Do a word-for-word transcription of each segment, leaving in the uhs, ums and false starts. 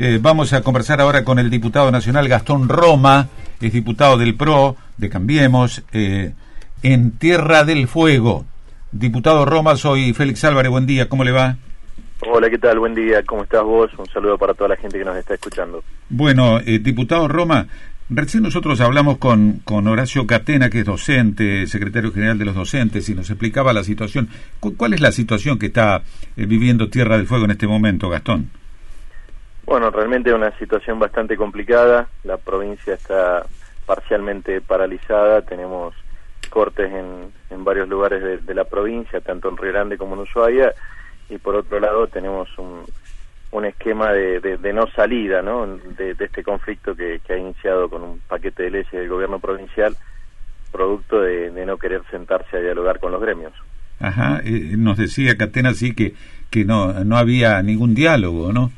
Eh, vamos a conversar ahora con el diputado nacional Gastón Roma, es diputado del P R O, de Cambiemos, eh, en Tierra del Fuego. Diputado Roma, soy Félix Álvarez, buen día, ¿cómo le va? Hola, ¿qué tal? Buen día, ¿cómo estás vos? Un saludo para toda la gente que nos está escuchando. Bueno, eh, diputado Roma, recién nosotros hablamos con, con Horacio Catena, que es docente, secretario general de los docentes, y nos explicaba la situación. ¿Cuál es la situación que está eh, viviendo Tierra del Fuego en este momento, Gastón? Bueno, realmente es una situación bastante complicada. La provincia está parcialmente paralizada. Tenemos cortes en, en varios lugares de, de la provincia, tanto en Río Grande como en Ushuaia. Y por otro lado tenemos un, un esquema de, de, de no salida, ¿no? De, de este conflicto que, que ha iniciado con un paquete de leyes del gobierno provincial, producto de, de no querer sentarse a dialogar con los gremios. Ajá, eh, nos decía Catena sí que, que no, no había ningún diálogo, ¿no?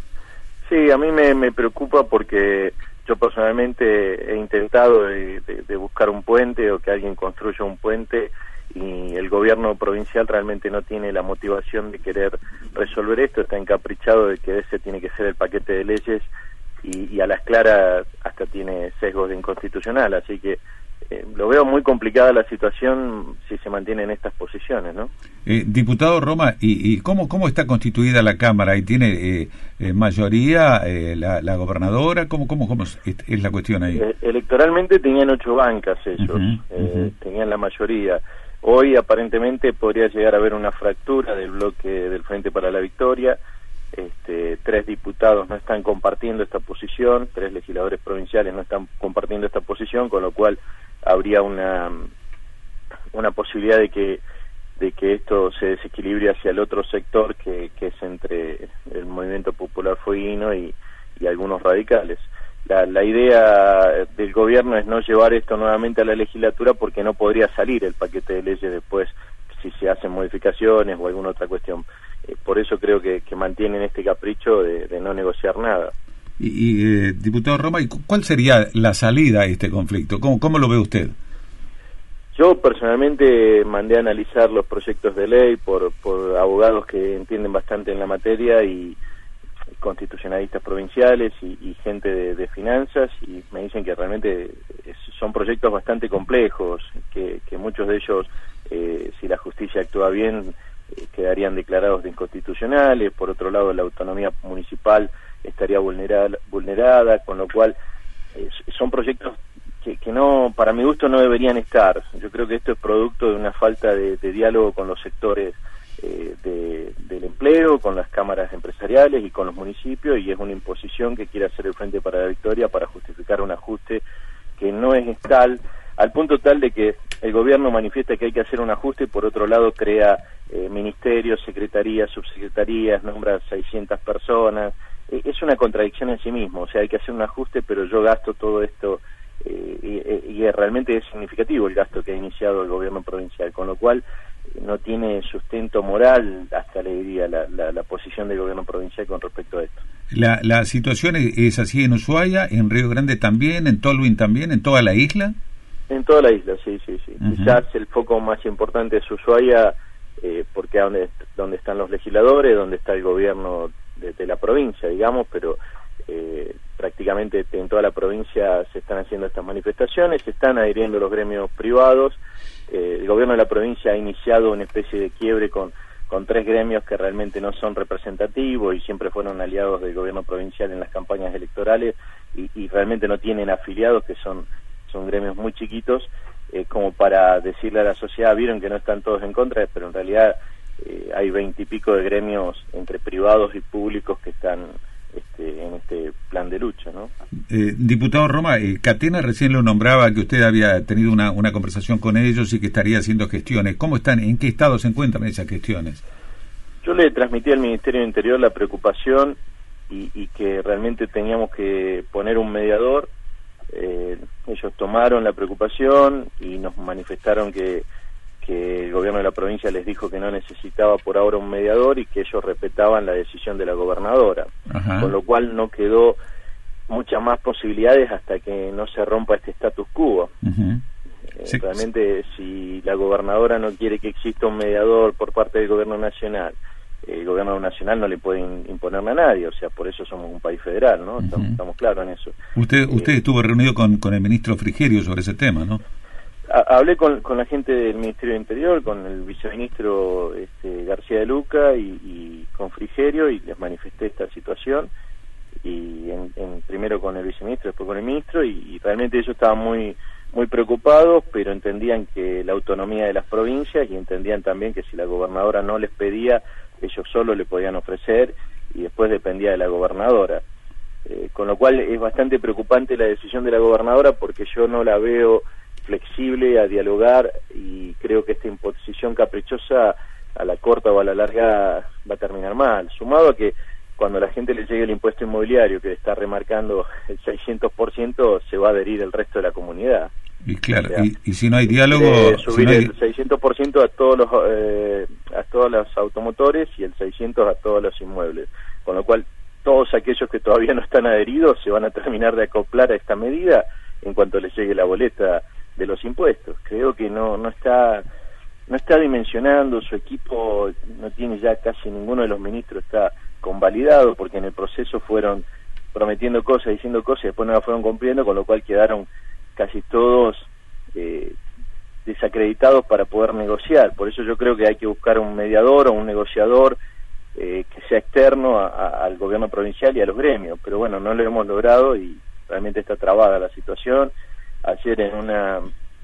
Sí, a mí me, me preocupa porque yo personalmente he intentado de, de, de buscar un puente o que alguien construya un puente, y el gobierno provincial realmente no tiene la motivación de querer resolver esto, está encaprichado de que ese tiene que ser el paquete de leyes y, y a las claras hasta tiene sesgos de inconstitucional, así que eh, lo veo muy complicada la situación si se mantienen estas posiciones, ¿no? Eh, diputado Roma, ¿y, y cómo, cómo está constituida la Cámara? ¿Y tiene eh, eh, mayoría eh, la, la gobernadora? ¿Cómo, cómo, cómo es, es la cuestión ahí? Eh, electoralmente tenían ocho bancas ellos, uh-huh, eh, uh-huh. tenían la mayoría. Hoy aparentemente podría llegar a haber una fractura del bloque del Frente para la Victoria. Este, tres diputados no están compartiendo esta posición, tres legisladores provinciales no están compartiendo esta posición, con lo cual habría una una posibilidad de que de que esto se desequilibre hacia el otro sector que, que es entre el Movimiento Popular Fueguino y, y algunos radicales. La, la idea del gobierno es no llevar esto nuevamente a la legislatura porque no podría salir el paquete de leyes después si se hacen modificaciones o alguna otra cuestión. Eh, por eso creo que, que mantienen este capricho de, de no negociar nada. Y, y eh, diputado Roma, ¿y cuál sería la salida a este conflicto? ¿Cómo, cómo lo ve usted? Yo personalmente mandé a analizar los proyectos de ley por, por abogados que entienden bastante en la materia y constitucionalistas provinciales y, y gente de, de finanzas, y me dicen que realmente es, son proyectos bastante complejos, que, que muchos de ellos, eh, si la justicia actúa bien, eh, quedarían declarados de inconstitucionales. Por otro lado, la autonomía municipal estaría vulnerada, vulnerada con lo cual eh, son proyectos que, que no, para mi gusto, no deberían estar. Yo creo que esto es producto de una falta de, de diálogo con los sectores Eh, de, del empleo, con las cámaras empresariales y con los municipios, y es una imposición que quiere hacer el Frente para la Victoria para justificar un ajuste que no es tal, al punto tal de que el gobierno manifiesta que hay que hacer un ajuste y por otro lado crea eh, ministerios, secretarías, subsecretarías, nombra seiscientas personas. Eh, es una contradicción en sí mismo, o sea, hay que hacer un ajuste, pero yo gasto todo esto eh, y, y realmente es significativo el gasto que ha iniciado el gobierno provincial, con lo cual no tiene sustento moral, hasta le diría, la, la, la posición del gobierno provincial con respecto a esto. ¿La, la situación es, es así en Ushuaia, en Río Grande también, en Tolwyn también, en toda la isla? En toda la isla, sí, sí, sí. Uh-huh. Quizás el foco más importante es Ushuaia, eh, porque es donde, donde están los legisladores, donde está el gobierno de, de la provincia, digamos, pero eh, prácticamente en toda la provincia se están haciendo estas manifestaciones, se están adhiriendo los gremios privados. Eh, el gobierno de la provincia ha iniciado una especie de quiebre con, con tres gremios que realmente no son representativos y siempre fueron aliados del gobierno provincial en las campañas electorales y, y realmente no tienen afiliados, que son, son gremios muy chiquitos, eh, como para decirle a la sociedad, vieron que no están todos en contra, pero en realidad eh, hay veintipico de gremios entre privados y públicos que están Este, en este plan de lucha, ¿no? Eh, diputado Roma, eh, Catena recién lo nombraba, que usted había tenido una, una conversación con ellos y que estaría haciendo gestiones. ¿Cómo están? ¿En qué estado se encuentran esas gestiones? Yo le transmití al Ministerio del Interior la preocupación y, y que realmente teníamos que poner un mediador. Eh, ellos tomaron la preocupación y nos manifestaron que que el gobierno de la provincia les dijo que no necesitaba por ahora un mediador y que ellos respetaban la decisión de la gobernadora. Ajá. Con lo cual no quedó muchas más posibilidades hasta que no se rompa este status quo. Uh-huh. eh, sí. Realmente si la gobernadora no quiere que exista un mediador por parte del gobierno nacional el gobierno nacional no le puede imponerle a nadie, o sea, por eso somos un país federal, ¿no? Estamos, uh-huh. estamos claros en eso. Usted usted eh, estuvo reunido con, con el ministro Frigerio sobre ese tema, ¿no? A, hablé con, con la gente del Ministerio de Interior, con el viceministro este, García de Luca y, y con Frigerio, y les manifesté esta situación, y en, en, primero con el viceministro, después con el ministro, y, y realmente ellos estaban muy muy preocupados, pero entendían que la autonomía de las provincias, y entendían también que si la gobernadora no les pedía, ellos solo le podían ofrecer, y después dependía de la gobernadora. Eh, con lo cual es bastante preocupante la decisión de la gobernadora, porque yo no la veo flexible a dialogar, y creo que esta imposición caprichosa a la corta o a la larga va a terminar mal, sumado a que cuando a la gente le llegue el impuesto inmobiliario, que está remarcando el seiscientos por ciento, se va a adherir el resto de la comunidad. Y claro, o sea, y, y si no hay diálogo... Eh, subir si no hay... el seiscientos por ciento a todos los eh, a todos los automotores y el seiscientos por ciento a todos los inmuebles, con lo cual todos aquellos que todavía no están adheridos se van a terminar de acoplar a esta medida en cuanto les llegue la boleta de los impuestos. Creo que no no está no está dimensionando, su equipo no tiene ya casi ninguno de los ministros está convalidado, porque en el proceso fueron prometiendo cosas, diciendo cosas y después no las fueron cumpliendo, con lo cual quedaron casi todos eh, desacreditados para poder negociar. Por eso yo creo que hay que buscar un mediador o un negociador eh, que sea externo a, a, al gobierno provincial y a los gremios, pero bueno, no lo hemos logrado y realmente está trabada la situación. Ayer en una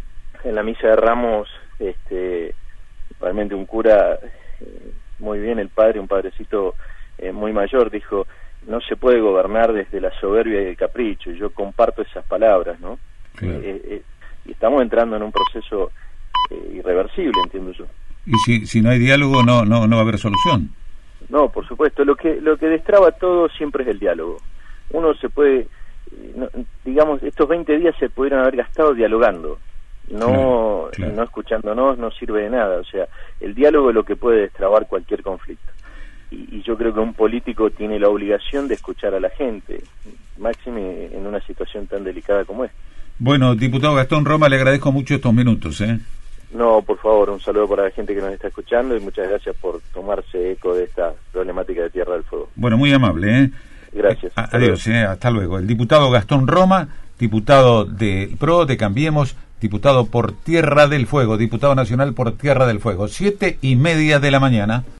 en la misa de Ramos, este, realmente un cura eh, muy bien, el padre, un padrecito eh, muy mayor, dijo: no se puede gobernar desde la soberbia y el capricho, y yo comparto esas palabras, ¿no? Claro. Eh, eh, y estamos entrando en un proceso eh, irreversible, entiendo yo. Y si si no hay diálogo, no no no va a haber solución. No, por supuesto, lo que lo que destraba todo siempre es el diálogo. Uno se puede, no, digamos, estos veinte días se pudieron haber gastado dialogando, no claro, claro. no escuchándonos, no sirve de nada. O sea, el diálogo es lo que puede destrabar cualquier conflicto. Y, y yo creo que un político tiene la obligación de escuchar a la gente, máxime en una situación tan delicada como esta. Bueno, diputado Gastón Roma, le agradezco mucho estos minutos, ¿eh? No, por favor, un saludo para la gente que nos está escuchando y muchas gracias por tomarse eco de esta problemática de Tierra del Fuego. Bueno, muy amable, ¿eh? Gracias. Eh, adiós, eh, hasta luego. El diputado Gastón Roma, diputado del P R O, de Cambiemos, diputado por Tierra del Fuego, diputado nacional por Tierra del Fuego. Siete y media de la mañana.